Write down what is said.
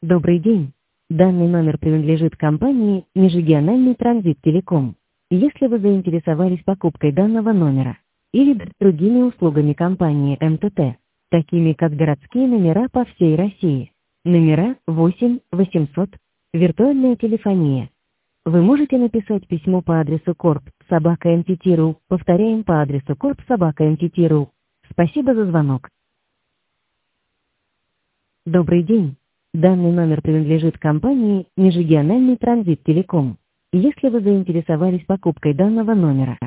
Добрый день. Данный номер принадлежит компании «Межрегиональный транзит Телеком». Если вы заинтересовались покупкой данного номера или другими услугами компании МТТ, такими как городские номера по всей России, номера 8 800, виртуальная телефония, вы можете написать письмо по адресу corp@mtt.ru, повторяем по адресу corp@mtt.ru. Спасибо за звонок. Добрый день. Данный номер принадлежит компании «Межрегиональный транзит Телеком». Если вы заинтересовались покупкой данного номера